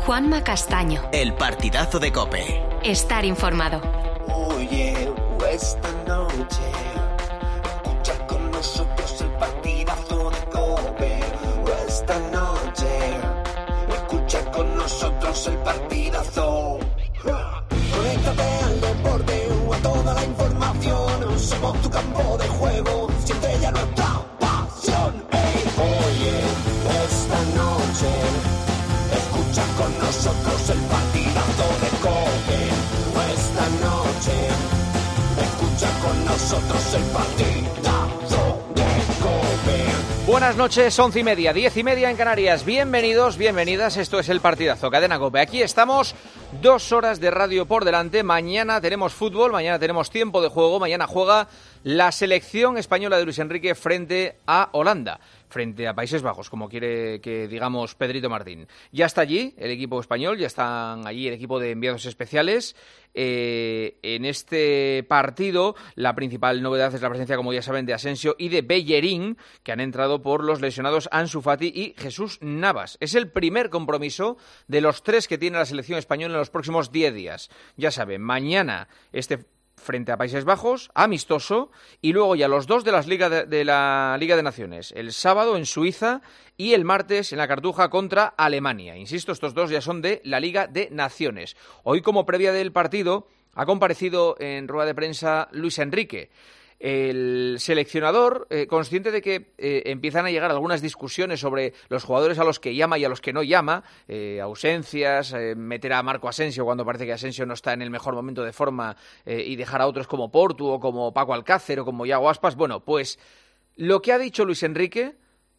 Juanma Castaño. El partidazo de COPE. Estar informado. Oye, esta noche escucha con nosotros el partidazo de COPE. Esta noche escucha con nosotros el partidazo. Conéctate al deporte o a toda la información. Somos tu campo de juego, siempre ya nuestra pasión. Hey, oye, esta noche escucha con nosotros el partidazo de COPE. Esta noche escucha con nosotros el partidazo de COPE. Buenas noches, 11:30, 10:30 en Canarias. Bienvenidos, bienvenidas, esto es el partidazo, Cadena COPE. Aquí estamos, 2 horas de radio por delante. Mañana tenemos fútbol, mañana tenemos tiempo de juego. Mañana juega la selección española de Luis Enrique frente a Holanda, frente a Países Bajos, como quiere que digamos Pedrito Martín. Ya está allí el equipo español, ya están allí el equipo de enviados especiales. En este partido la principal novedad es la presencia, como ya saben, de Asensio y de Bellerín, que han entrado por los lesionados Ansu Fati y Jesús Navas. Es el primer compromiso de los 3 que tiene la selección española en los próximos 10 días. Ya saben, mañana frente a Países Bajos, amistoso, y luego ya los 2 de la Liga de Naciones, el sábado en Suiza y el martes en la Cartuja contra Alemania. Insisto, estos 2 ya son de la Liga de Naciones. Hoy, como previa del partido, ha comparecido en rueda de prensa Luis Enrique. El seleccionador, consciente de que empiezan a llegar algunas discusiones sobre los jugadores a los que llama y a los que no llama, ausencias, meter a Marco Asensio cuando parece que Asensio no está en el mejor momento de forma y dejar a otros como Portu o como Paco Alcácer o como Iago Aspas. Bueno, pues lo que ha dicho Luis Enrique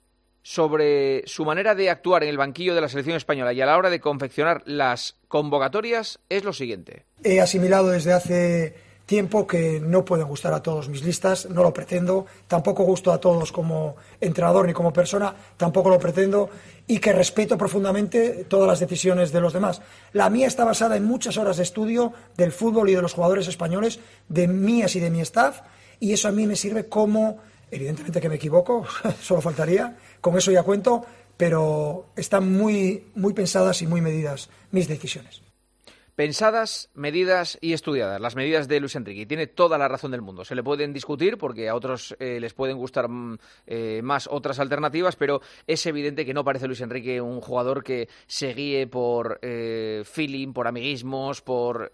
sobre su manera de actuar en el banquillo de la selección española y a la hora de confeccionar las convocatorias es lo siguiente. He asimilado desde hace tiempo que no pueden gustar a todos mis listas, no lo pretendo, tampoco gusto a todos como entrenador ni como persona, tampoco lo pretendo, y que respeto profundamente todas las decisiones de los demás. La mía está basada en muchas horas de estudio del fútbol y de los jugadores españoles, de mías y de mi staff, y eso a mí me sirve como, evidentemente que me equivoco, solo faltaría, con eso ya cuento, pero están muy pensadas y muy medidas mis decisiones. Pensadas, medidas y estudiadas, las medidas de Luis Enrique. Y tiene toda la razón del mundo. Se le pueden discutir porque a otros les pueden gustar más otras alternativas, pero es evidente que no parece Luis Enrique un jugador que se guíe por feeling, por amiguismos, por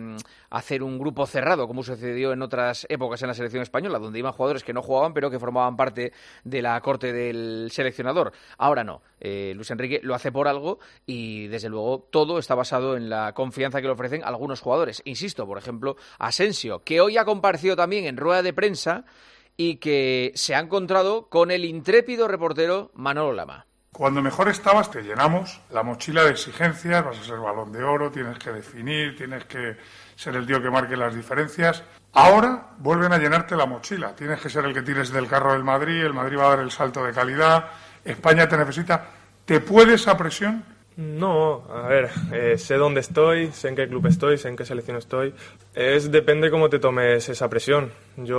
hacer un grupo cerrado, como sucedió en otras épocas en la selección española, donde iban jugadores que no jugaban, pero que formaban parte de la corte del seleccionador. Ahora no. Luis Enrique lo hace por algo y, desde luego, todo está basado en la confianza que le ofrecen algunos jugadores. Insisto, por ejemplo, Asensio, que hoy ha comparecido también en rueda de prensa y que se ha encontrado con el intrépido reportero Manolo Lama. Cuando mejor estabas te llenamos la mochila de exigencias, vas a ser Balón de Oro, tienes que definir, tienes que ser el tío que marque las diferencias. Ahora vuelven a llenarte la mochila, tienes que ser el que tires del carro del Madrid, el Madrid va a dar el salto de calidad, España te necesita. ¿Te puede esa presión? No, a ver, sé dónde estoy, sé en qué club estoy, sé en qué selección estoy. Depende cómo te tomes esa presión.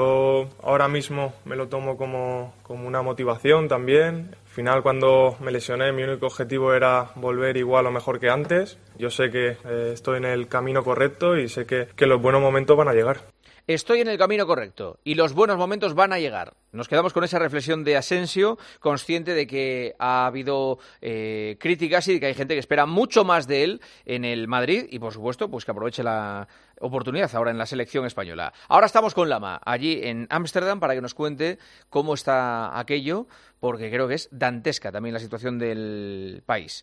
Yo ahora mismo me lo tomo como una motivación también. Al final, cuando me lesioné, mi único objetivo era volver igual o mejor que antes. Yo sé que estoy en el camino correcto y sé que los buenos momentos van a llegar. Estoy en el camino correcto y los buenos momentos van a llegar. Nos quedamos con esa reflexión de Asensio, consciente de que ha habido críticas y de que hay gente que espera mucho más de él en el Madrid y, por supuesto, pues que aproveche la oportunidad ahora en la selección española. Ahora estamos con Lama, allí en Ámsterdam, para que nos cuente cómo está aquello, porque creo que es dantesca también la situación del país.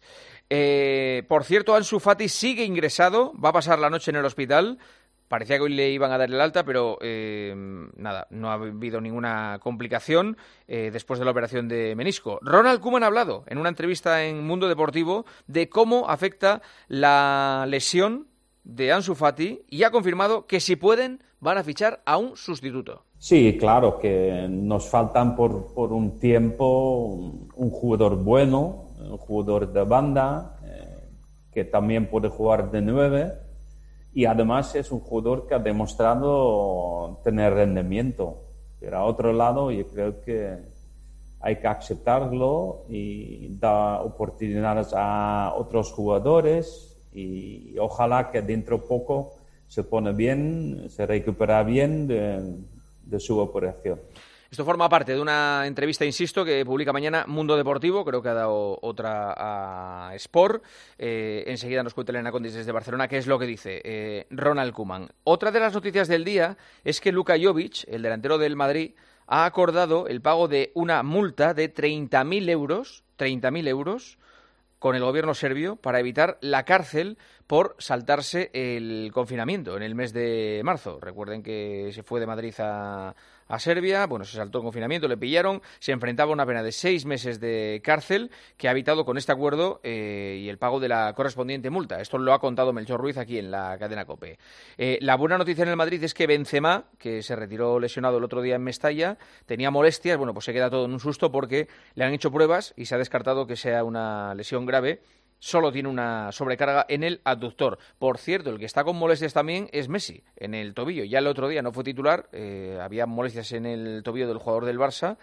Por cierto, Ansu Fati sigue ingresado, va a pasar la noche en el hospital. Parecía que hoy le iban a dar el alta, pero nada, no ha habido ninguna complicación después de la operación de menisco. Ronald Koeman ha hablado en una entrevista en Mundo Deportivo de cómo afecta la lesión de Ansu Fati y ha confirmado que si pueden van a fichar a un sustituto. Sí, claro, que nos faltan por un tiempo un jugador bueno, un jugador de banda, que también puede jugar de 9. Y además es un jugador que ha demostrado tener rendimiento. Pero a otro lado yo creo que hay que aceptarlo y dar oportunidades a otros jugadores y ojalá que dentro de poco se pone bien, se recupera bien de su operación. Esto forma parte de una entrevista, insisto, que publica mañana Mundo Deportivo, creo que ha dado otra a Sport. Enseguida nos cuenta Elena Condis desde Barcelona qué es lo que dice Ronald Koeman. Otra de las noticias del día es que Luka Jovic, el delantero del Madrid, ha acordado el pago de una multa de 30.000 euros con el gobierno serbio para evitar la cárcel por saltarse el confinamiento en el mes de marzo. Recuerden que se fue de Madrid a Serbia, bueno, se saltó el confinamiento, le pillaron, se enfrentaba a una pena de 6 meses de cárcel que ha evitado con este acuerdo y el pago de la correspondiente multa. Esto lo ha contado Melchor Ruiz aquí en la cadena COPE. La buena noticia en el Madrid es que Benzema, que se retiró lesionado el otro día en Mestalla, tenía molestias, bueno, pues se queda todo en un susto porque le han hecho pruebas y se ha descartado que sea una lesión grave. Solo tiene una sobrecarga en el abductor. Por cierto, el que está con molestias también es Messi, en el tobillo. Ya el otro día no fue titular, había molestias en el tobillo del jugador del Barça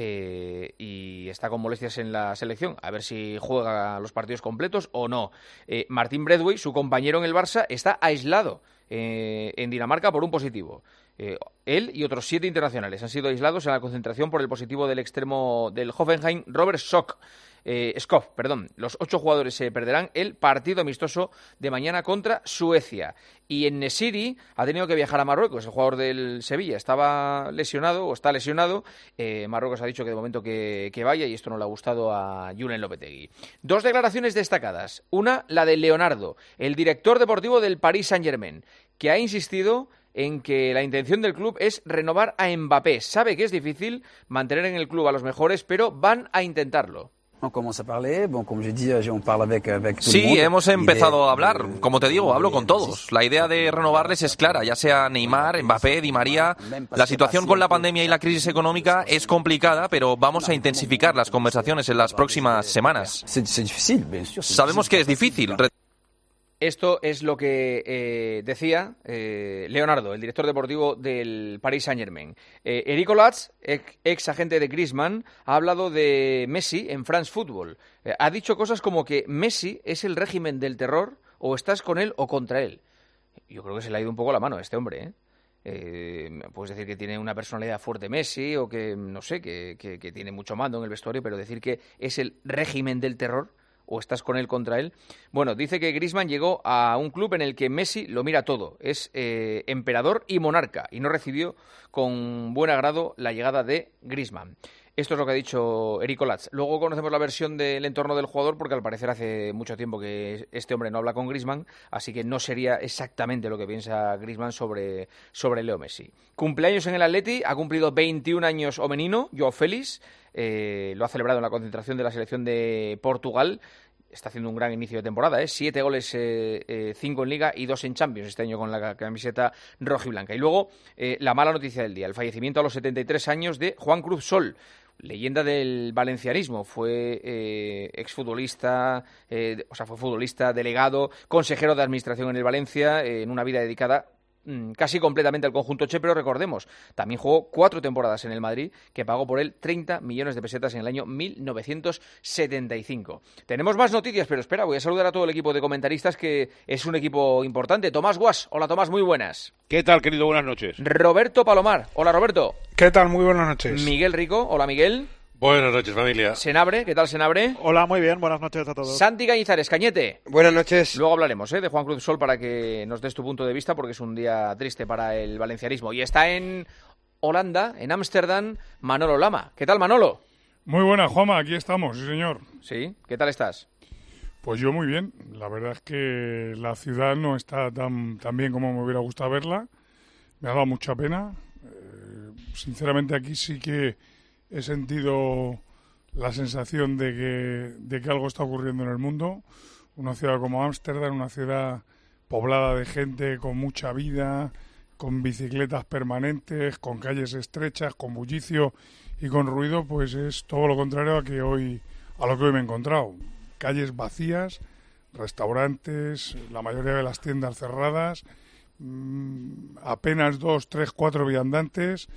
y está con molestias en la selección. A ver si juega los partidos completos o no. Martín Braithwaite, su compañero en el Barça, está aislado en Dinamarca por un positivo. Él y otros 7 internacionales han sido aislados en la concentración por el positivo del extremo del Hoffenheim, Robert Skov. Los 8 jugadores se perderán el partido amistoso de mañana contra Suecia. Y en Nesiri ha tenido que viajar a Marruecos. El jugador del Sevilla estaba lesionado o está lesionado. Marruecos ha dicho que de momento que vaya y esto no le ha gustado a Julen Lopetegui. 2 declaraciones destacadas. Una, la de Leonardo, el director deportivo del Paris Saint-Germain, que ha insistido en que la intención del club es renovar a Mbappé. Sabe que es difícil mantener en el club a los mejores, pero van a intentarlo. Sí, hemos empezado a hablar. Como te digo, hablo con todos. La idea de renovarles es clara, ya sea Neymar, Mbappé, Di María. La situación con la pandemia y la crisis económica es complicada, pero vamos a intensificar las conversaciones en las próximas semanas. Sabemos que es difícil. Esto es lo que decía Leonardo, el director deportivo del Paris Saint-Germain. Eric Olatz, ex agente de Griezmann, ha hablado de Messi en France Football. Ha dicho cosas como que Messi es el régimen del terror, o estás con él o contra él. Yo creo que se le ha ido un poco la mano a este hombre, puedes decir que tiene una personalidad fuerte Messi o que, no sé, que tiene mucho mando en el vestuario, pero decir que es el régimen del terror o estás con él contra él. Bueno, dice que Griezmann llegó a un club en el que Messi lo mira todo, es emperador y monarca, y no recibió con buen agrado la llegada de Griezmann. Esto es lo que ha dicho Eric Olatz. Luego conocemos la versión del entorno del jugador, porque al parecer hace mucho tiempo que este hombre no habla con Griezmann, así que no sería exactamente lo que piensa Griezmann sobre Leo Messi. Cumpleaños en el Atleti, ha cumplido 21 años Omenino, Joao Félix, lo ha celebrado en la concentración de la selección de Portugal. Está haciendo un gran inicio de temporada, 7 goles, 5 en Liga y 2 en Champions este año con la camiseta rojiblanca. Y luego, la mala noticia del día, el fallecimiento a los 73 años de Juan Cruz Sol, leyenda del valencianismo. Fue exfutbolista, fue futbolista, delegado, consejero de administración en el Valencia, en una vida dedicada casi completamente al conjunto che, pero recordemos, también jugó 4 temporadas en el Madrid, que pagó por él 30 millones de pesetas en el año 1975. Tenemos más noticias, pero espera, voy a saludar a todo el equipo de comentaristas, que es un equipo importante. Tomás Guas, hola Tomás, muy buenas. ¿Qué tal, querido? Buenas noches. Roberto Palomar, hola Roberto. ¿Qué tal? Muy buenas noches. Miguel Rico, hola Miguel. Buenas noches, familia. Senabre, ¿qué tal Senabre? Hola, muy bien, buenas noches a todos. Santi Cañizares, Cañete. Buenas noches. Luego hablaremos de Juan Cruz Sol para que nos des tu punto de vista, porque es un día triste para el valencianismo. Y está en Holanda, en Ámsterdam, Manolo Lama. ¿Qué tal, Manolo? Muy buena, Juanma, aquí estamos, sí señor. Sí, ¿qué tal estás? Pues yo muy bien. La verdad es que la ciudad no está tan bien como me hubiera gustado verla. Me ha dado mucha pena. Sinceramente aquí sí que he sentido la sensación de que algo está ocurriendo en el mundo. Una ciudad como Ámsterdam, una ciudad poblada de gente con mucha vida, con bicicletas permanentes, con calles estrechas, con bullicio y con ruido, pues es todo lo contrario a lo que hoy me he encontrado. Calles vacías, restaurantes, la mayoría de las tiendas cerradas, apenas 2, 3, 4 viandantes.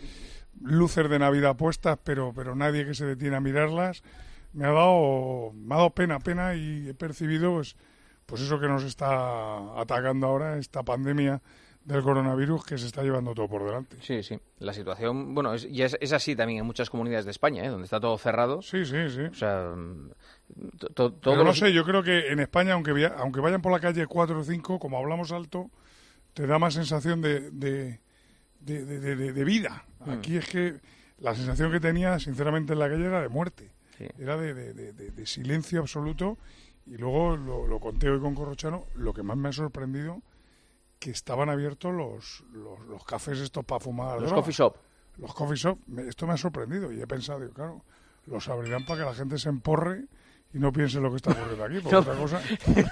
luces de Navidad puestas, pero nadie que se detiene a mirarlas. Me ha dado pena y he percibido pues eso que nos está atacando ahora, esta pandemia del coronavirus que se está llevando todo por delante. Sí. La situación, bueno, es así también en muchas comunidades de España, donde está todo cerrado. Sí. O sea, pero no sé, yo creo que en España, aunque vayan por la calle 4 o 5, como hablamos alto, te da más sensación de vida. Aquí es que la sensación que tenía, sinceramente, en la calle era de muerte. Sí. Era de silencio absoluto. Y luego lo conté hoy con Corrochano, lo que más me ha sorprendido, que estaban abiertos los cafés estos para fumar. Los coffee shop. Los coffee shop. Esto me ha sorprendido y he pensado, claro, los abrirán para que la gente se emporre y no piense lo que está ocurriendo aquí, porque otra cosa...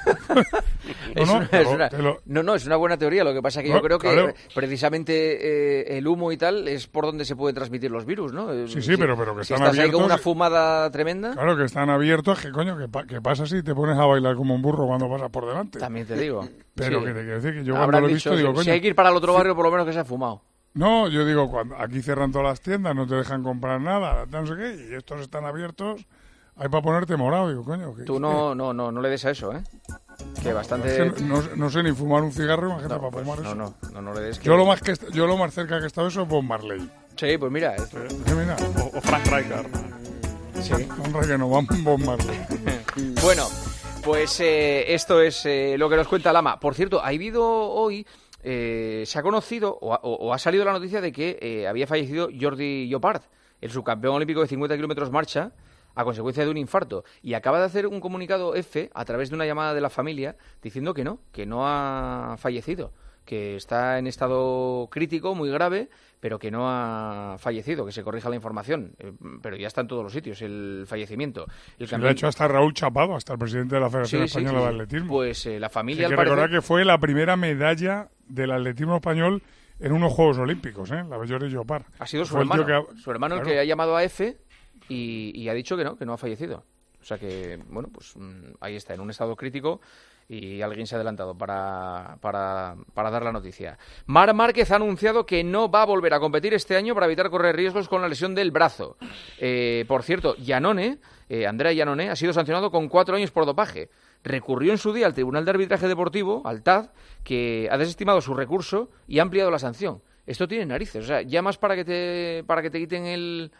Es una buena teoría. Lo que pasa es que yo creo que precisamente el humo y tal es por donde se pueden transmitir los virus, ¿no? Sí, pero que si están estás abiertos... ahí con una fumada tremenda... Claro, que están abiertos, que coño, que pasa si te pones a bailar como un burro cuando pasas por delante. También te digo. Pero que te quiero decir que yo cuando lo he visto digo, coño... Si hay que ir para el otro barrio, por lo menos que se ha fumado. No, yo digo, cuando aquí cierran todas las tiendas, no te dejan comprar nada, no sé qué, y estos están abiertos... Hay para ponerte morado, digo, coño. Tú no le des a eso, ¿eh? Que bastante... No sé ni fumar un cigarro, imagínate para fumar eso. No le des. Yo lo más cerca que he estado eso es Bob Marley. Sí, pues mira. Mira. O Frank Rijkaard. Sí. Frank Rijkaard no, vamos Bob Marley. Bueno, pues esto es lo que nos cuenta Lama. Por cierto, ha habido hoy... se ha conocido o ha salido la noticia de que había fallecido Jordi Llopart, el subcampeón olímpico de 50 kilómetros marcha, a consecuencia de un infarto. Y acaba de hacer un comunicado a través de una llamada de la familia, diciendo que no ha fallecido, que está en estado crítico, muy grave, pero que no ha fallecido, que se corrija la información. Pero ya está en todos los sitios el fallecimiento. Lo ha hecho hasta Raúl Chapado, hasta el presidente de la Federación Española de Atletismo. Pues la familia... Hay que recordar que fue la primera medalla del atletismo español en unos Juegos Olímpicos, la de Jordi Llopart. Ha sido su hermano el que ha llamado a Efe y ha dicho que no ha fallecido. O sea que, bueno, pues ahí está, en un estado crítico, y alguien se ha adelantado para dar la noticia. Marc Márquez ha anunciado que no va a volver a competir este año para evitar correr riesgos con la lesión del brazo. Por cierto, Andrea Iannone, ha sido sancionado con 4 años por dopaje. Recurrió en su día al Tribunal de Arbitraje Deportivo, al TAD, que ha desestimado su recurso y ha ampliado la sanción. Esto tiene narices. O sea, llamas para que te quiten el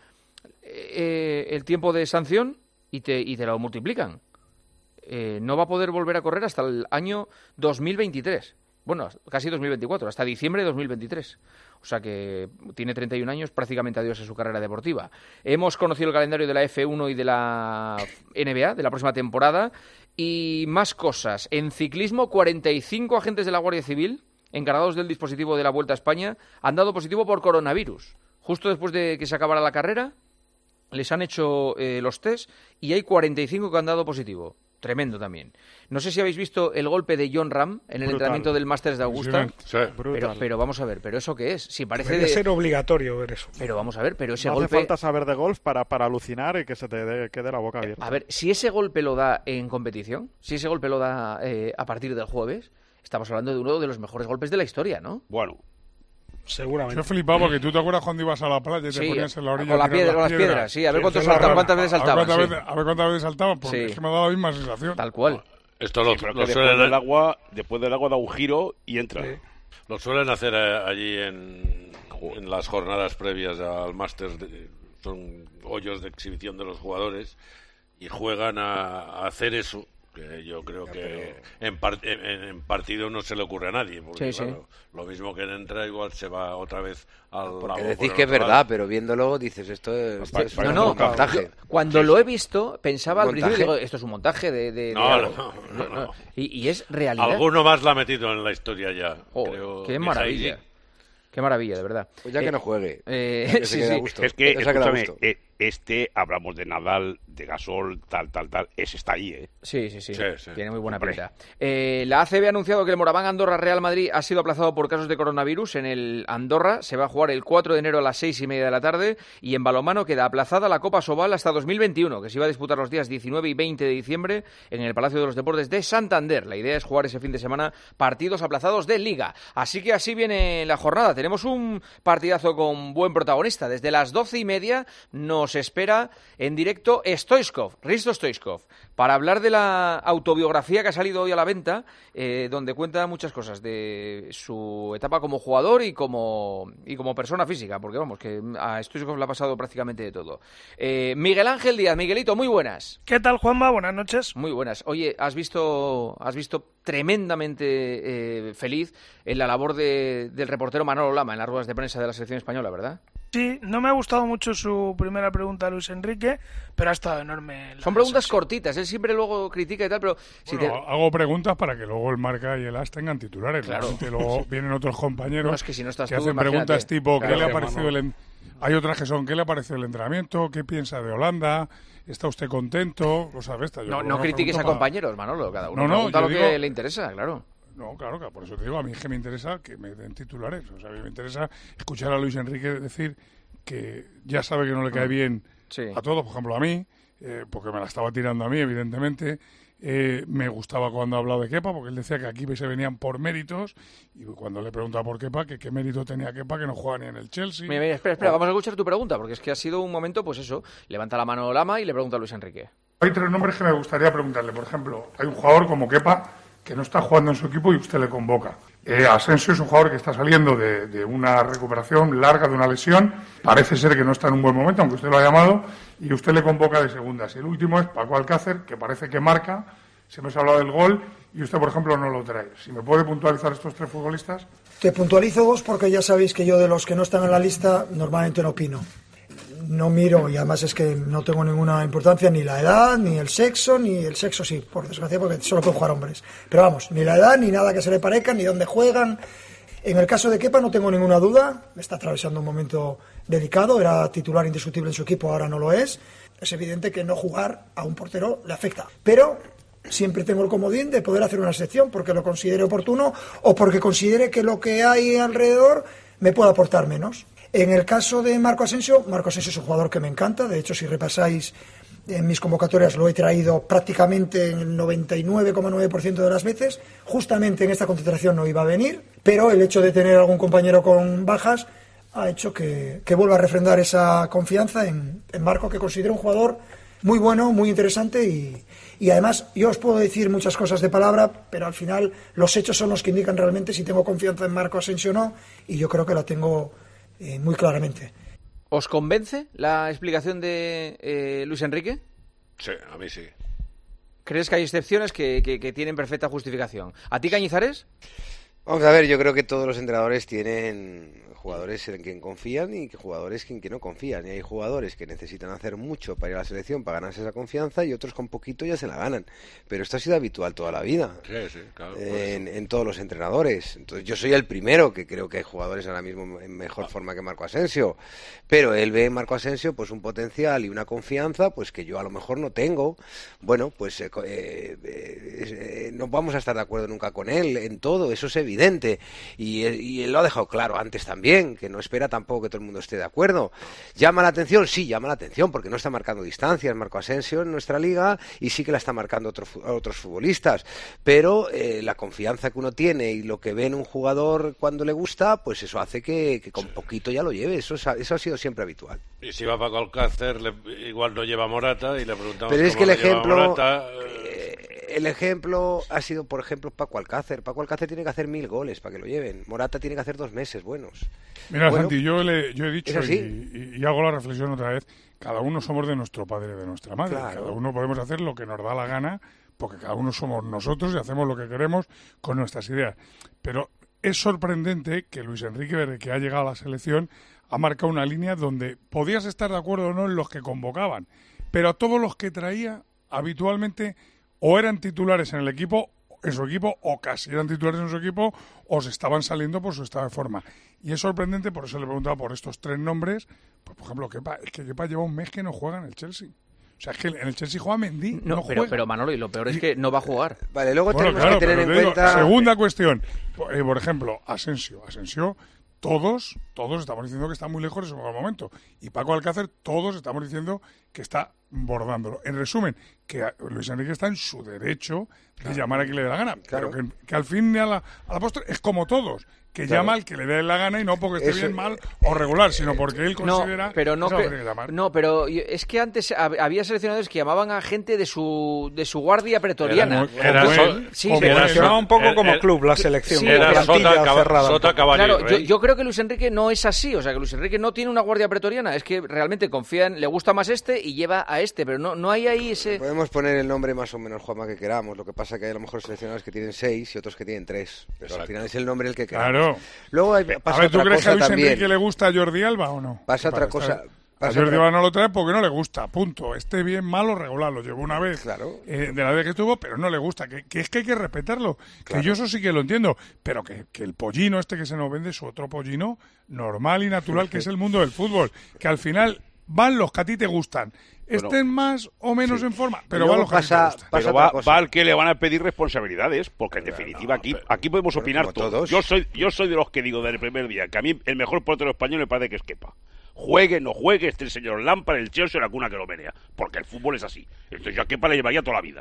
tiempo de sanción y te lo multiplican. No va a poder volver a correr hasta el año 2023. Bueno, casi 2024, hasta diciembre de 2023. O sea que tiene 31 años, prácticamente adiós a su carrera deportiva. Hemos conocido el calendario de la F1 y de la NBA de la próxima temporada y más cosas. En ciclismo, 45 agentes de la Guardia Civil encargados del dispositivo de la Vuelta a España han dado positivo por coronavirus. Justo después de que se acabara la carrera, les han hecho los test y hay 45 que han dado positivo. Tremendo también. No sé si habéis visto el golpe de Jon Ram en el entrenamiento del Masters de Augusta. Sí. Pero vamos a ver, ¿pero eso qué es? Si parece Debe ser obligatorio ver eso. Pero vamos a ver, pero ese no golpe... hace falta saber de golf para alucinar y que se te quede la boca abierta. A ver, si ese golpe lo da en competición, si ese golpe lo da a partir del jueves, estamos hablando de uno de los mejores golpes de la historia, ¿no? Bueno. Seguramente. Yo flipaba porque tú te acuerdas cuando ibas a la playa y te ponías en la orilla con las piedras, sí, a ver cuántas veces saltaban. A ver cuántas veces saltaban, porque es que me ha dado la misma sensación. Tal cual. Esto lo después del agua da un giro y entra. Sí. Lo suelen hacer allí en las jornadas previas al Masters. Son hoyos de exhibición de los jugadores y juegan a hacer eso. Que yo creo que en partido no se le ocurre a nadie, porque claro, lo mismo que entra igual se va otra vez al bravo. Porque decís que es verdad, pero viéndolo dices esto es un montaje. Cuando lo he visto pensaba al principio, digo, esto es un montaje de no. Y es realidad. Alguno más la ha metido en la historia ya. Creo, qué maravilla. Qué maravilla, de verdad. Pues ya que no juegue. Es que, escúchame, hablamos de Nadal, de Gasol, tal, ese está ahí, ¿eh? Sí. Tiene muy buena pinta. La ACB ha anunciado que el Moraván Andorra-Real Madrid ha sido aplazado por casos de coronavirus. En el Andorra se va a jugar el 4 de enero a las 6:30 de la tarde, y en balonmano queda aplazada la Copa Sobal hasta 2021, que se iba a disputar los días 19 y 20 de diciembre en el Palacio de los Deportes de Santander. La idea es jugar ese fin de semana partidos aplazados de Liga. Así que así viene la jornada. Tenemos un partidazo con buen protagonista. Desde las 12:30 nos espera en directo Risto Stoichkov, para hablar de la autobiografía que ha salido hoy a la venta, donde cuenta muchas cosas de su etapa como jugador y como persona física, porque vamos, que a Stoichkov le ha pasado prácticamente de todo. Miguel Ángel Díaz, Miguelito, muy buenas. ¿Qué tal, Juanma? Buenas noches. Muy buenas. Oye, has visto tremendamente feliz en la labor del reportero Manolo Lama en las ruedas de prensa de la selección española, ¿verdad? Sí, no me ha gustado mucho su primera pregunta a Luis Enrique, pero ha estado enorme. Son preguntas cortitas, él siempre luego critica y tal, pero... Hago preguntas para que luego el Marca y el AS tengan titulares. Claro. Luego vienen otros compañeros que si no estás que tú, hacen preguntas tipo, claro, ¿qué le ha parecido Hay otras que son, ¿qué le ha parecido el entrenamiento? ¿Qué piensa de Holanda? ¿Está usted contento? O sea, no critiques a compañeros, Manolo, cada uno pregunta lo que le interesa, claro. No, claro, por eso te digo, a mí es que me interesa que me den titulares. O sea, a mí me interesa escuchar a Luis Enrique decir que ya sabe que no le cae bien a todos, por ejemplo a mí, porque me la estaba tirando a mí, evidentemente. Me gustaba cuando hablaba de Kepa, porque él decía que aquí se venían por méritos, y cuando le preguntaba por Kepa, que qué mérito tenía Kepa, que no juega ni en el Chelsea. Mira, espera, vamos a escuchar tu pregunta, porque es que ha sido un momento, pues eso, levanta la mano Lama y le pregunta a Luis Enrique. Hay 3 nombres que me gustaría preguntarle. Por ejemplo, hay un jugador como Kepa que no está jugando en su equipo y usted le convoca. Asensio es un jugador que está saliendo de una recuperación larga de una lesión. Parece ser que no está en un buen momento, aunque usted lo ha llamado, y usted le convoca de segundas. Y el último es Paco Alcácer, que parece que marca. Siempre se ha hablado del gol y usted, por ejemplo, no lo trae. Si me puede puntualizar estos 3 futbolistas. Te puntualizo 2 porque ya sabéis que yo de los que no están en la lista normalmente no opino. No miro, y además es que no tengo ninguna importancia ni la edad, ni el sexo sí, por desgracia, porque solo pueden jugar hombres. Pero vamos, ni la edad, ni nada que se le parezca, ni dónde juegan. En el caso de Kepa no tengo ninguna duda, está atravesando un momento delicado, era titular indiscutible en su equipo, ahora no lo es. Es evidente que no jugar a un portero le afecta, pero siempre tengo el comodín de poder hacer una excepción porque lo considere oportuno o porque considere que lo que hay alrededor me puede aportar menos. En el caso de Marco Asensio es un jugador que me encanta. De hecho, si repasáis en mis convocatorias, lo he traído prácticamente en el 99,9% de las veces. Justamente en esta concentración no iba a venir, pero el hecho de tener algún compañero con bajas ha hecho que vuelva a refrendar esa confianza en Marco, que considero un jugador muy bueno, muy interesante y además yo os puedo decir muchas cosas de palabra, pero al final los hechos son los que indican realmente si tengo confianza en Marco Asensio o no, y yo creo que la tengo muy claramente. ¿Os convence la explicación de Luis Enrique? Sí, a mí sí. ¿Crees que hay excepciones que tienen perfecta justificación? ¿A ti, Cañizares? Vamos a ver, yo creo que todos los entrenadores tienen jugadores en quien confían y jugadores en quien no confían. Y hay jugadores que necesitan hacer mucho para ir a la selección, para ganarse esa confianza, y otros con poquito ya se la ganan. Pero esto ha sido habitual toda la vida. Sí, claro. En todos los entrenadores. Entonces yo soy el primero que creo que hay jugadores ahora mismo en mejor forma que Marco Asensio. Pero él ve en Marco Asensio pues un potencial y una confianza pues que yo a lo mejor no tengo. Bueno, pues no vamos a estar de acuerdo nunca con él en todo, eso es evidente. Y él lo ha dejado claro antes también, que no espera tampoco que todo el mundo esté de acuerdo. ¿Llama la atención? Sí, llama la atención, porque no está marcando distancias Marco Asensio en nuestra liga, y sí que la está marcando otros futbolistas, pero la confianza que uno tiene y lo que ve en un jugador cuando le gusta, pues eso hace que con poquito ya lo lleve. Eso ha sido siempre habitual. Y si va Paco Alcácer, igual no lleva Morata, y le preguntamos pero es que el ejemplo ha sido, por ejemplo, Paco Alcácer. Paco Alcácer tiene que hacer 1000 goles para que lo lleven. Morata tiene que hacer 2 meses buenos. Mira, bueno, Santi, yo he dicho y hago la reflexión otra vez, cada uno somos de nuestro padre y de nuestra madre. Claro. Cada uno podemos hacer lo que nos da la gana, porque cada uno somos nosotros y hacemos lo que queremos con nuestras ideas. Pero es sorprendente que Luis Enrique, desde que ha llegado a la selección, ha marcado una línea donde podías estar de acuerdo o no en los que convocaban, pero a todos los que traía habitualmente o eran titulares en su equipo, o casi eran titulares en su equipo, o se estaban saliendo por su estado de forma. Y es sorprendente, por eso le preguntaba por estos 3 nombres, Pues, por ejemplo, Kepa lleva un mes que no juega en el Chelsea. O sea, es que en el Chelsea juega Mendy, no juega. Pero Manolo, y lo peor es que no va a jugar. Vale, luego tenemos que tener en cuenta... Segunda cuestión. Por ejemplo, Asensio, todos estamos diciendo que está muy lejos de su mejor momento. Y Paco Alcácer, todos estamos diciendo que está bordándolo. En resumen, que Luis Enrique está en su derecho de llamar a quien le dé la gana. Claro. Pero que al fin y a la postre es como todos, que llama al que le dé la gana y no porque esté bien, mal o regular, sino porque él considera que tiene que llamar. No, pero es que antes había seleccionadores que llamaban a gente de su guardia pretoriana. Funcionaba un poco como club la selección. Sí, era Sota Caballero. Claro, yo creo que Luis Enrique no es así, o sea, que Luis Enrique no tiene una guardia pretoriana, es que realmente confía le gusta más y lleva a pero no hay ahí ese... Podemos poner el nombre más o menos, Juanma, que queramos, lo que pasa que hay a lo mejor seleccionadores que tienen 6 y otros que tienen 3, pero Exacto. Al final es el nombre el que queramos. Claro. Luego pasa ¿tú crees que a Luis Enrique le gusta a Jordi Alba o no? Pasa otra cosa. A Jordi Alba no lo trae porque no le gusta, punto. Esté bien, malo, regular. Lo llevó una vez de la vez que estuvo, pero no le gusta. Que es que hay que respetarlo. Claro. Que yo eso sí que lo entiendo. Pero que el pollino que se nos vende es otro pollino normal y natural, que es el mundo del fútbol. Que al final van los que a ti te gustan. Estén más o menos en forma, pero va los que pero va al que le van a pedir responsabilidades, porque en definitiva aquí podemos opinar todos. Yo soy de los que digo desde el primer día que a mí el mejor portero español me parece que es Kepa. Juegue, no juegue, esté el señor Lampard, el Chelsea o la cuna que lo menea, porque el fútbol es así. Entonces yo a Kepa le llevaría toda la vida.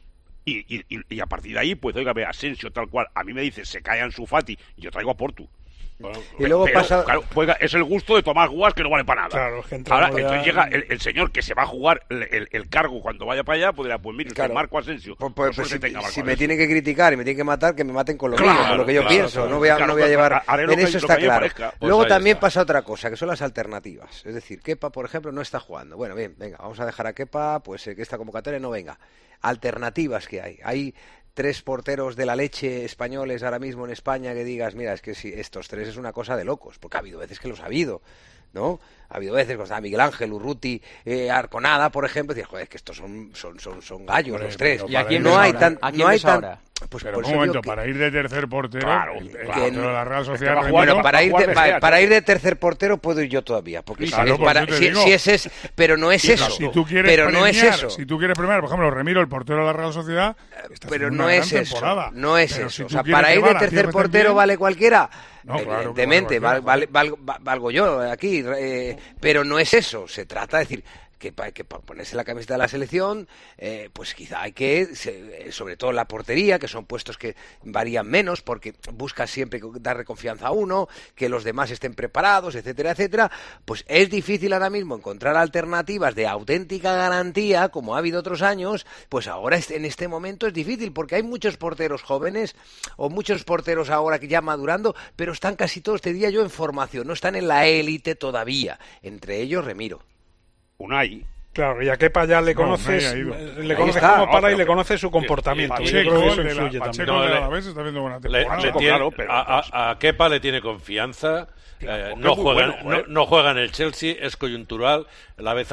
Y a partir de ahí, pues oiga, Asensio tal cual, a mí me dice, se cae Ansu Fati, yo traigo a Portu. Bueno, y luego pasa... Claro, es el gusto de Tomás Guas que no vale para nada. Claro, es que ahora, entonces llega el señor que se va a jugar el cargo cuando vaya para allá, pues dirá, pues mire, claro. Marco Asensio. Pues si me tiene que criticar y me tiene que matar, que me maten con lo mío, con lo que yo pienso. No voy a llevar... En eso está claro. Luego también pasa otra cosa, que son las alternativas. Es decir, Kepa, por ejemplo, no está jugando. Bueno, bien, venga, vamos a dejar a Kepa, pues que esta convocatoria no venga. Alternativas que hay. Hay 3 porteros de la leche españoles ahora mismo en España que digas, mira, es que si estos 3 es una cosa de locos, porque ha habido veces que los ha habido, ¿no? Ha habido veces, pues, Miguel Ángel, Urruti, Arconada, por ejemplo, y joder, es que estos son gallos los 3. ¿Y a quién no hay tan... Pues pero un momento, para ir de tercer portero, de la Real Sociedad... Bueno, para ir de tercer portero puedo ir yo todavía, porque pero no es eso. Si tú quieres premiar, por ejemplo, Remiro, el portero de la Real Sociedad, pero no es eso. No es eso. O sea, para ir de tercer portero vale cualquiera. No, evidentemente, valgo yo aquí, pero no es eso. Se trata de decir... que para ponerse la camiseta de la selección, pues quizá hay que, sobre todo en la portería, que son puestos que varían menos, porque buscas siempre darle confianza a uno, que los demás estén preparados, etcétera, etcétera. Pues es difícil ahora mismo encontrar alternativas de auténtica garantía, como ha habido otros años, pues ahora en este momento es difícil, porque hay muchos porteros jóvenes, o muchos porteros ahora que ya madurando, pero están casi todos, te diría yo, en formación, no están en la élite todavía, entre ellos Remiro. Unai. Claro, y a Kepa ya le conoces, como para y le conoces su comportamiento. Pacheco de la vez está viendo buena temporada. A Kepa le tiene confianza. No juega en el Chelsea, es coyuntural. La vez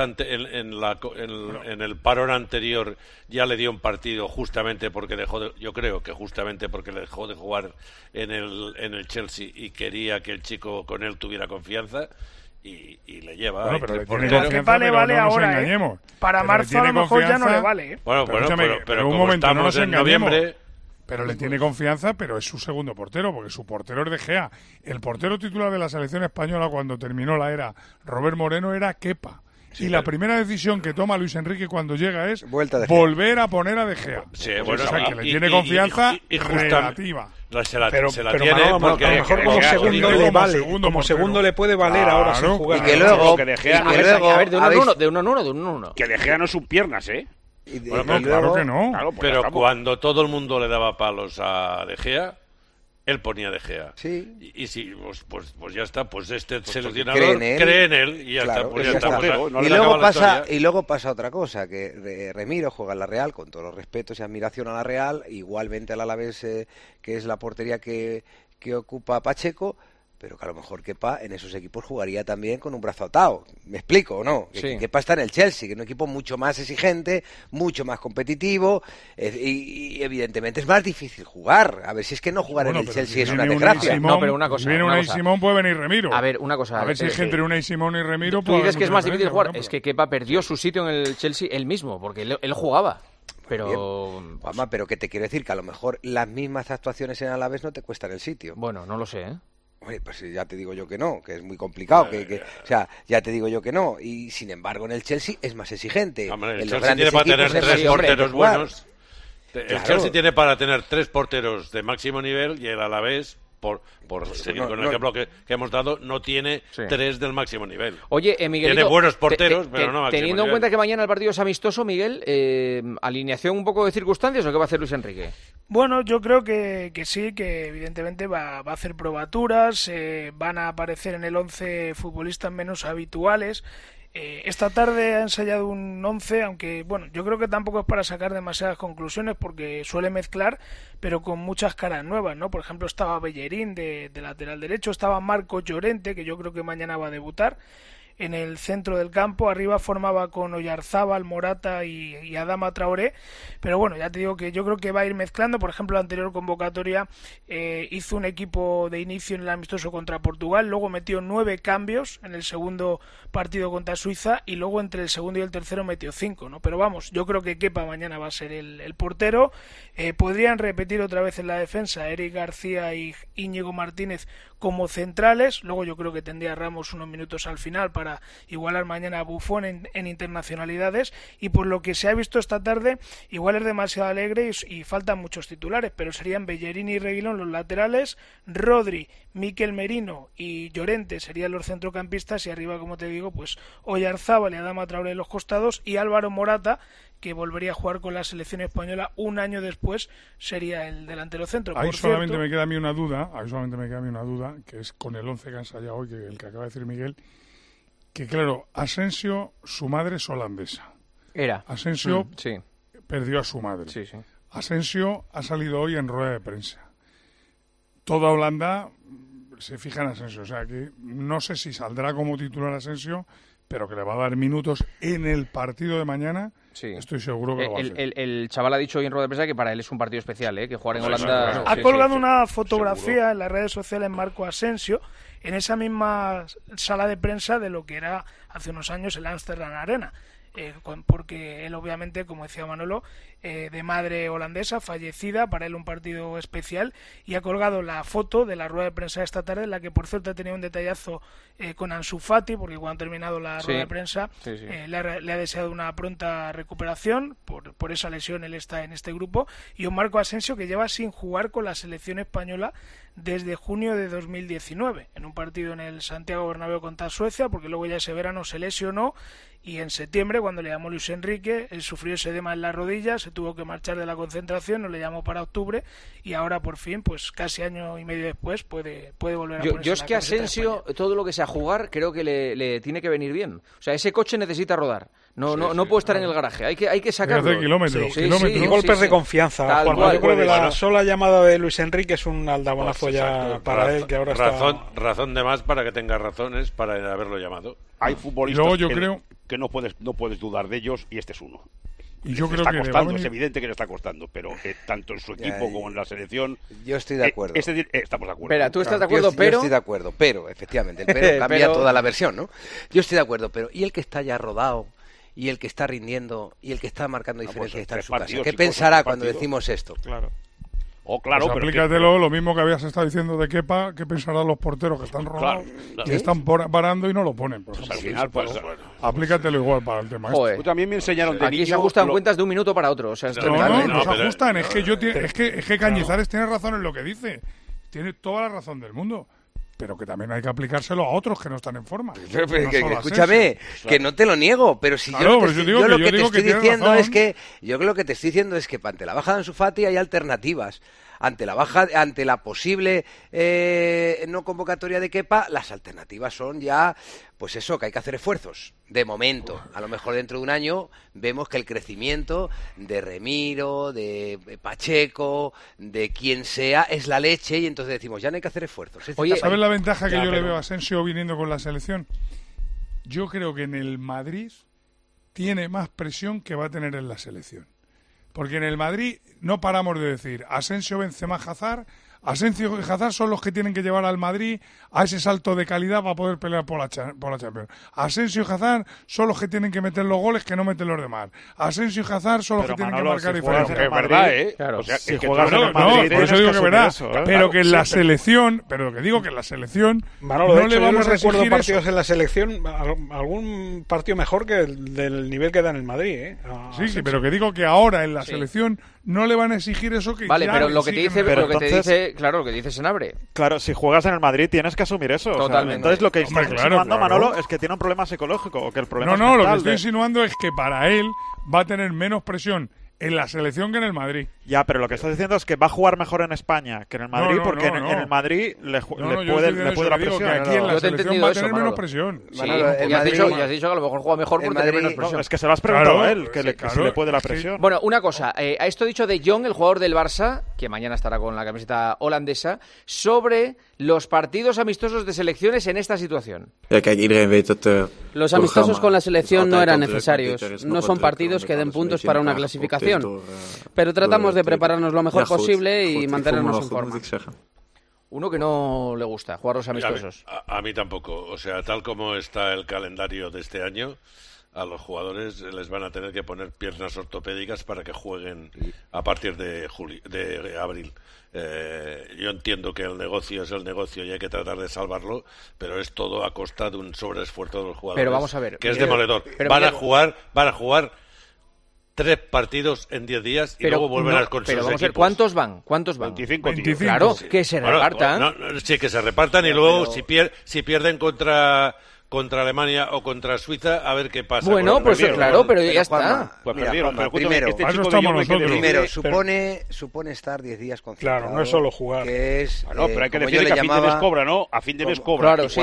en el parón anterior ya le dio un partido justamente porque yo creo que justamente porque le dejó de jugar en el Chelsea y quería que el chico con él tuviera confianza. Y le lleva. Bueno, pero le tiene confianza, le vale ahora, Para marzo a lo mejor ya no le vale, Bueno, pero un momento, no nos en noviembre... Pero le tiene confianza, pero es su segundo portero, porque su portero es De Gea. El portero titular de la selección española cuando terminó la era Robert Moreno era Kepa. Sí, y la primera decisión que toma Luis Enrique cuando llega es volver a poner a De Gea. Sí, bueno, o sea, que le tiene confianza relativa. Se la pero tiene Manolo, porque a lo mejor como segundo le vale, como segundo le puede valer ahora sin jugar. Y que luego, que De Gea, a ver, de uno en uno. Que De Gea no es un piernas, Claro que no. Claro, pero cuando todo el mundo le daba palos a De Gea, él ponía De Gea. Sí. Y si, pues ya está, pues seleccionador cree en él y ya está. Pues ya está. Y luego pasa otra cosa, que Remiro juega en la Real, con todos los respetos y admiración a la Real, igualmente al Alavés, que es la portería que ocupa Pacheco, pero que a lo mejor Kepa en esos equipos jugaría también con un brazo atado. ¿Me explico o no? Sí. Kepa está en el Chelsea, que es un equipo mucho más exigente, mucho más competitivo, y evidentemente es más difícil jugar. A ver si es que no jugar en el Chelsea es una desgracia. No, pero una cosa. Viene Unai Simón, puede venir Remiro. A ver, una cosa. A ver si es que entre Unai Simón y Remiro... Tú dices que es más difícil jugar. Es que Kepa perdió su sitio en el Chelsea él mismo, porque él jugaba. Pero... Juanma, pero que te quiero decir que a lo mejor las mismas actuaciones en Alavés no te cuestan el sitio. Bueno, no lo sé, ¿eh? Oye, pues ya te digo yo que no, que es muy complicado, o sea, ya te digo yo que no, y sin embargo en el Chelsea es más exigente. Hombre, el Chelsea tiene para tener 3 porteros buenos. El Chelsea tiene para tener 3 porteros de máximo nivel y el Alavés, por seguir con el ejemplo que hemos dado, no tiene 3 del máximo nivel. Oye, Miguelito, tiene buenos porteros, pero no máximo teniendo en nivel. cuenta que mañana el partido es amistoso, Miguel, ¿alineación un poco de circunstancias o qué va a hacer Luis Enrique? Bueno, yo creo que sí, que evidentemente va a hacer probaturas, van a aparecer en el 11 futbolistas menos habituales. Esta tarde ha ensayado un 11, aunque bueno, yo creo que tampoco es para sacar demasiadas conclusiones porque suele mezclar, pero con muchas caras nuevas, ¿no? Por ejemplo, estaba Bellerín de lateral derecho, estaba Marco Llorente, que yo creo que mañana va a debutar. En el centro del campo, arriba formaba con Oyarzábal, Morata y Adama Traoré, pero bueno, ya te digo que yo creo que va a ir mezclando. Por ejemplo, la anterior convocatoria hizo un equipo de inicio en el amistoso contra Portugal, luego metió 9 cambios en el segundo partido contra Suiza y luego entre el segundo y el tercero metió 5, ¿no? Pero vamos, yo creo que Kepa mañana va a ser el portero. Podrían repetir otra vez en la defensa Eric García y Íñigo Martínez como centrales, luego yo creo que tendría Ramos unos minutos al final para igualar mañana a Buffon en internacionalidades, y por lo que se ha visto esta tarde igual es demasiado alegre y faltan muchos titulares, pero serían Bellerín y Reguilón los laterales, Rodri, Mikel Merino y Llorente serían los centrocampistas, y arriba, como te digo, pues Oyarzábal y Adama Traoré en los costados, y Álvaro Morata, que volvería a jugar con la selección española un año después, sería el delantero centro. Ahí solamente me queda a mí una duda, que es con el 11 que ha ensayado hoy, que el que acaba de decir Miguel, que claro, Asensio, su madre es holandesa. Asensio perdió a su madre. Sí, sí. Asensio ha salido hoy en rueda de prensa. Toda Holanda se fija en Asensio, o sea que no sé si saldrá como titular Asensio, pero que le va a dar minutos en el partido de mañana. Sí. Estoy seguro que lo va a hacer. El chaval ha dicho hoy en rueda de prensa que para él es un partido especial, que jugar en Holanda... Ha colgado una fotografía en las redes sociales Marco Asensio en esa misma sala de prensa de lo que era hace unos años el Amsterdam Arena. Porque él obviamente, como decía Manolo, de madre holandesa, fallecida, para él un partido especial, y ha colgado la foto de la rueda de prensa de esta tarde, en la que por cierto ha tenido un detallazo con Ansu Fati, porque cuando ha terminado la rueda de prensa le ha deseado una pronta recuperación, por esa lesión él está en este grupo, y un Marco Asensio que lleva sin jugar con la selección española desde junio de 2019, en un partido en el Santiago Bernabéu contra Suecia, porque luego ya ese verano se lesionó, y en septiembre, cuando le llamó Luis Enrique, él sufrió ese edema en la rodilla, se tuvo que marchar de la concentración, no le llamó para octubre, y ahora por fin, pues casi año y medio después, puede volver a ponerse yo es que Asensio, todo lo que sea jugar, creo que le tiene que venir bien. O sea, ese coche necesita rodar. No puede estar en el garaje, hay que sacarlo. Hacer kilómetros. Y golpes de confianza. Yo creo que la sola llamada de Luis Enrique es un aldabonazo para él, que ahora razón de más para que tenga razones para haberlo llamado. Hay futbolistas que no puedes dudar de ellos, y este es uno. Y yo creo está costando, es evidente que le está costando, pero tanto en su equipo como en la selección. Yo estoy de acuerdo. Estamos de acuerdo. Espera, tú estás de acuerdo, yo estoy de acuerdo, pero efectivamente, el pero cambia toda la versión, ¿no? Yo estoy de acuerdo, pero ¿y el que está ya rodado? Y el que está rindiendo, y el que está marcando diferencia, está en su casa. ¿Qué pensará cuando decimos esto? Claro. Claro, pues aplícatelo, lo mismo que habías estado diciendo de Kepa, ¿qué pensarán los porteros que están rodados y están parando y no lo ponen? Pues al final, aplícatelo igual para el tema. Pues también me enseñaron de Aquí se ajustan cuentas de un minuto para otro. O sea, no se ajustan. Es que Cañizares tiene razón en lo que dice. Tiene toda la razón del mundo. Pero que también hay que aplicárselo a otros que no están en forma. Escúchame, que no te lo niego, pero si yo lo que te estoy diciendo es que ante la baja de Ansu Fati hay alternativas. ante la posible no convocatoria de Kepa, las alternativas son ya, pues eso, que hay que hacer esfuerzos. De momento, a lo mejor dentro de un año vemos que el crecimiento de Remiro, de Pacheco, de quien sea, es la leche, y entonces decimos, ya no hay que hacer esfuerzos. Oye, ¿sabes la ventaja que yo le veo a Asensio viniendo con la selección? Yo creo que en el Madrid tiene más presión que va a tener en la selección. Porque en el Madrid no paramos de decir Asensio, Benzema, Hazard. Asensio y Hazard son los que tienen que llevar al Madrid a ese salto de calidad para poder pelear por la Champions. Asensio y Hazard son los que tienen que meter los goles que no meten los demás. Asensio y Hazard son los que tienen que marcar diferencias. Es verdad, ¿eh? Claro, o sea, si que juegas en el no, Madrid, por eso digo que verá. Eso, pero que en la selección, pero lo que digo que en la selección Manolo, no de hecho, le vamos a recuerdo exigir partidos eso. en la selección, algún partido mejor que el del nivel que da en el Madrid, ¿eh? Sí, pero que digo que ahora en la selección no le van a exigir eso que vale, ya pero lo que te dice, pero lo que entonces, te dice, claro, lo que dice Senabre. Claro, si juegas en el Madrid tienes que asumir eso. Totalmente. O sea, entonces lo que está insinuando claro. Manolo es que tiene un problema psicológico o que el problema No, es lo que mental estoy insinuando es que para él va a tener menos presión en la selección que en el Madrid. Ya, pero lo que estás diciendo es que va a jugar mejor en España que en el Madrid, porque en el Madrid le puede la presión. Que aquí en la selección va a tener menos presión. Sí, ya has dicho que a lo mejor juega mejor porque tiene menos presión. No, es que se lo has preguntado a él, que si le puede la presión. Bueno, una cosa, a esto dicho de Jong, el jugador del Barça, que mañana estará con la camiseta holandesa, sobre los partidos amistosos de selecciones en esta situación. Los amistosos con la selección no eran necesarios, no son partidos que den puntos para una clasificación, pero tratamos de prepararnos lo mejor posible y mantenernos en forma. Uno que no le gusta jugar los amistosos. A mí tampoco, o sea, tal como está el calendario de este año, a los jugadores les van a tener que poner piernas ortopédicas para que jueguen a partir de abril. Yo entiendo que el negocio es el negocio y hay que tratar de salvarlo, pero es todo a costa de un sobreesfuerzo de los jugadores. Pero vamos a ver, que es demoledor. Van a jugar 3 partidos en 10 días y luego vuelven con sus Pero vamos a ver, equipos. ¿cuántos van? 25. Claro, que se repartan. Sí, que se repartan y luego si pierden contra Alemania o contra Suiza, a ver qué pasa. Bueno, pues claro, pero ya está. Pues perdieron, pero primero, supone estar 10 días concentrado. Claro, no es solo jugar. Que es, bueno, pero hay que decir que a fin de mes cobra, ¿no? A fin de mes cobra. Claro, sí.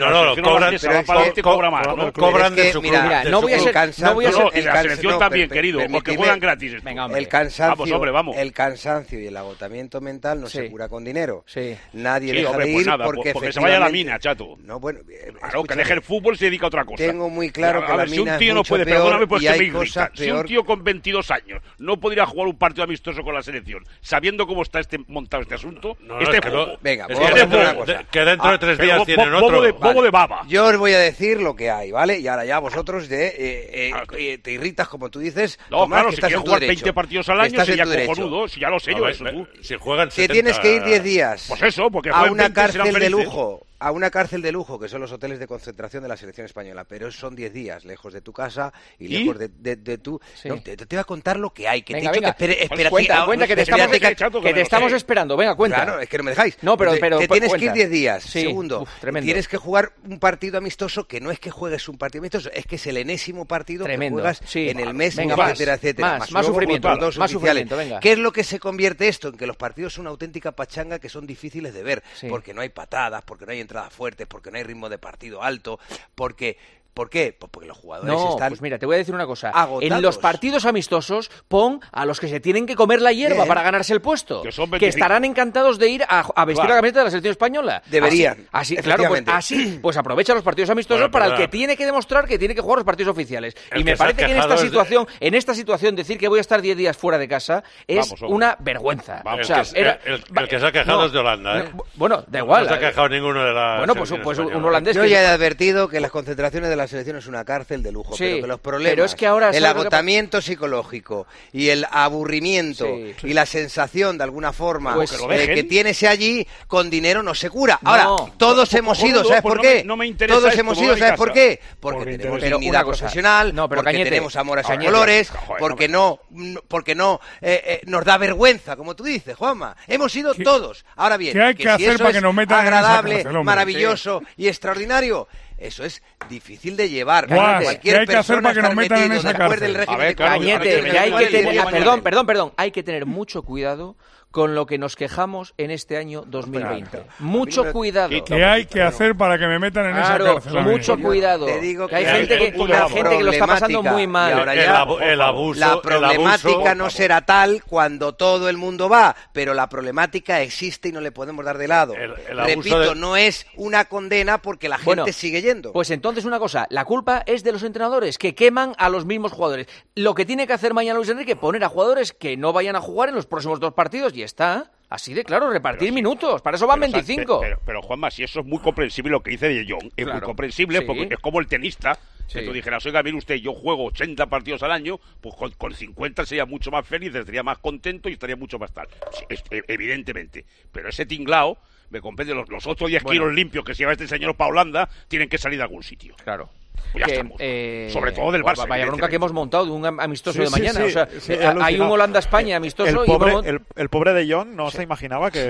Cobran de su club. Mira, no voy a ser... la selección también, querido, porque juegan gratis. El cansancio y el agotamiento mental no se cura con dinero. Nadie deja de ir porque se vaya a la mina, chato. No, bueno, claro, que deje el fútbol y se dedica a otra cosa. Tengo muy claro que la mina si un tío es no mucho puede, peor, perdóname, pues y que hay me irrita. cosas Si un peor. tío con 22 años no podría jugar un partido amistoso con la selección, sabiendo cómo está montado este asunto, Venga, que dentro de 3 días tienen otro. Bobo de baba. Yo os voy a decir lo que hay, ¿vale? Y ahora ya vosotros te irritas, como tú dices. No, Tomás, claro, que si estás quieres en tu jugar derecho. 20 partidos al año sería cojonudo, si ya lo sé yo eso, tú. Si juegan 70... Que tienes que ir 10 días pues eso, porque a una 20 cárcel de lujo. A una cárcel de lujo, que son los hoteles de concentración de la selección española, pero son 10 días lejos de tu casa y lejos de tu... Sí. No, te voy a contar lo que hay, que venga, te he dicho que espera, cuenta, que te estamos esperando, venga, cuenta. Claro, es que no me dejáis. No, pero que tienes que ir 10 días. Sí. Segundo, tienes que jugar un partido amistoso, que no es que juegues un partido amistoso, es que es el enésimo partido que juegas en el mes, etcétera. Más sufrimiento, más sufrimiento, venga. ¿Qué es lo que se convierte esto? En que los partidos son una auténtica pachanga que son difíciles de ver, porque no hay patadas, porque no hay entradas fuertes, porque no hay ritmo de partido alto, porque... ¿Por qué? Pues porque los jugadores están... Pues mira, te voy a decir una cosa. Agotados. En los partidos amistosos, pon a los que se tienen que comer la hierba para ganarse el puesto. Que estarán encantados de ir a vestir la camiseta de la selección española. Deberían. Así claro, pues aprovecha los partidos amistosos para el que tiene que demostrar que tiene que jugar los partidos oficiales. Y me parece que en esta situación decir que voy a estar 10 días fuera de casa es una vergüenza. El que se ha quejado es de Holanda, ¿eh? Bueno, da igual. No se ha quejado ninguno de la... Bueno, pues un holandés... Yo ya he advertido que las concentraciones de la selección es una cárcel de lujo, pero que los problemas, el agotamiento psicológico y el aburrimiento y la sensación de alguna forma que tienes allí con dinero no se cura. Ahora, todos hemos ido, ¿sabes por qué? Todos hemos ido, ¿sabes por qué? Porque tenemos dignidad profesional, porque tenemos amor a esos colores, porque no nos da vergüenza, como tú dices, Juanma. Hemos ido todos. Ahora bien, ¿qué hay que hacer para que nos metan agradable, en esa cárcel, maravilloso y extraordinario? Eso es difícil de llevar. Cualquier persona que nos metan en esa cárcel. Cañete, hay que tener mucho cuidado con lo que nos quejamos en este año 2020. Mucho cuidado. ¿Qué hay que hacer para que me metan en esa cárcel? Mucho cuidado. Te digo que hay gente que lo está pasando muy mal. Ahora ya, el abuso, la problemática no será tal cuando todo el mundo va, pero la problemática existe y no le podemos dar de lado. Repito, no es una condena porque la gente sigue yendo. Pues entonces una cosa, la culpa es de los entrenadores que queman a los mismos jugadores. Lo que tiene que hacer mañana Luis Enrique, poner a jugadores que no vayan a jugar en los próximos 2 partidos y está. Así de claro, repartir minutos. Para eso van 25. Pero Juanma, si eso es muy comprensible lo que dice De Jong, es muy comprensible porque es como el tenista. Si tú dijeras, oiga, mire usted, yo juego 80 partidos al año, pues con 50 sería mucho más feliz, estaría más contento y estaría mucho más tal. Evidentemente. Pero ese tinglao, me comprende, los 8 o 10 kilos limpios que se lleva este señor para Holanda, tienen que salir de algún sitio. Claro. Pues ya estamos. Sobre todo del Barça. Vaya bronca que hemos montado de un amistoso de mañana. Hay un Holanda-España amistoso. El pobre De Jong no se imaginaba que...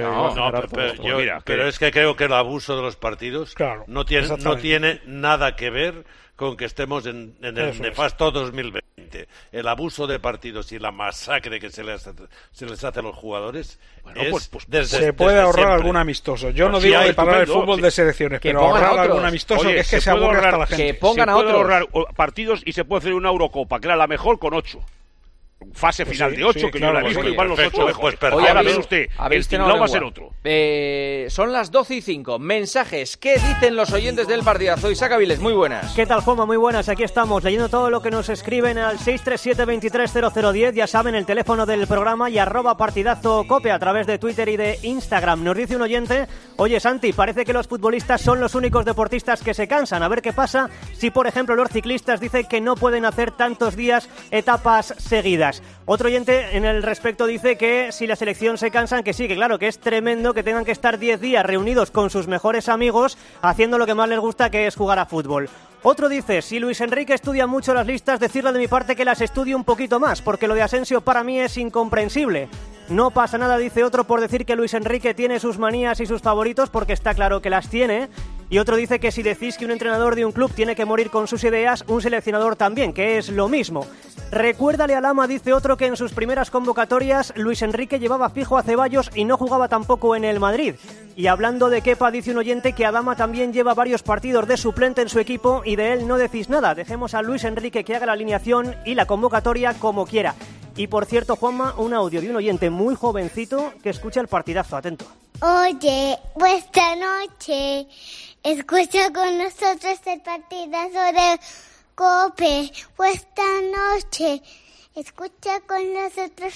Pero es que creo que el abuso de los partidos no tiene nada que ver con que estemos en el nefasto 2020. El abuso de partidos y la masacre que se les hace a los jugadores se puede ahorrar algún amistoso. Yo no digo de parar el fútbol de selecciones, pero ahorrar algún amistoso. Oye, que es que se aburre hasta la gente. Que pongan a otros. Se puede ahorrar partidos y se puede hacer una Eurocopa, que era la mejor, con 8. Fase final de 8, que yo la he visto, igual los 8 mejores. Oye, ahora ve usted, el tinglao va a ser otro. Son las 12:05. Mensajes. ¿Qué dicen los oyentes del partidazo? Isaac Avilés, muy buenas. ¿Qué tal, Juanma? Muy buenas. Aquí estamos, leyendo todo lo que nos escriben al 637-230010. Ya saben, el teléfono del programa y @partidazocope a través de Twitter y de Instagram. Nos dice un oyente: oye, Santi, parece que los futbolistas son los únicos deportistas que se cansan. A ver qué pasa si, por ejemplo, los ciclistas dicen que no pueden hacer tantos días etapas seguidas. Otro oyente en el respecto dice que si la selección se cansan, que sí, que claro, que es tremendo que tengan que estar 10 días reunidos con sus mejores amigos haciendo lo que más les gusta, que es jugar a fútbol. Otro dice: si Luis Enrique estudia mucho las listas, decirle de mi parte que las estudie un poquito más, porque lo de Asensio para mí es incomprensible. No pasa nada, dice otro, por decir que Luis Enrique tiene sus manías y sus favoritos, porque está claro que las tiene. Y otro dice que si decís que un entrenador de un club tiene que morir con sus ideas, un seleccionador también, que es lo mismo. Recuérdale a Lama, dice otro, que en sus primeras convocatorias Luis Enrique llevaba fijo a Ceballos y no jugaba tampoco en el Madrid. Y hablando de Kepa, dice un oyente que Adama también lleva varios partidos de suplente en su equipo y de él no decís nada. Dejemos a Luis Enrique que haga la alineación y la convocatoria como quiera. Y por cierto, Juanma, un audio de un oyente muy jovencito que escucha el partidazo. Atento. Oye, esta noche escucha con nosotros el partidazo de COPE. Esta noche escucha con nosotros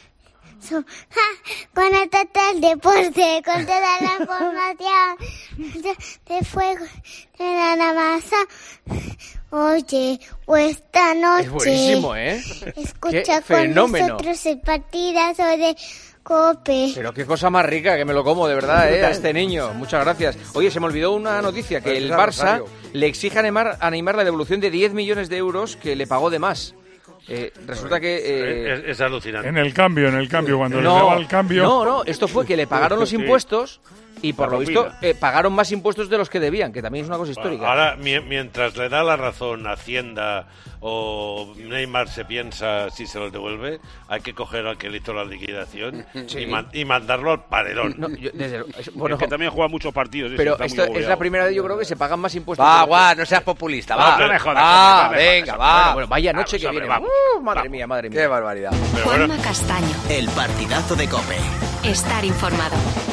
con el total deporte, con toda la información de fuego de la masa. Oye, esta noche es buenísimo, escucha con nosotros el partidazo de COPE. Pero qué cosa más rica, que me lo como de verdad, a este niño. Muchas gracias. Oye, se me olvidó una noticia, que el Barça le exige a Neymar la devolución de 10 millones de euros que le pagó de más. Resulta que... Es alucinante. En el cambio, cuando le daba el cambio... No, esto fue que le pagaron los impuestos y por lo visto pagaron más impuestos de los que debían, que también es una cosa histórica. Ahora, mientras le da la razón Hacienda o Neymar se piensa si se los devuelve, hay que coger al que le hizo la liquidación y mandarlo al paredón. Es que también juega muchos partidos. Pero esto es la primera vez, yo creo, que se pagan más impuestos. No seas populista, venga. Bueno, vaya noche que viene. Madre mía. Qué barbaridad. Juanma Castaño. El partidazo de COPE. Estar informado.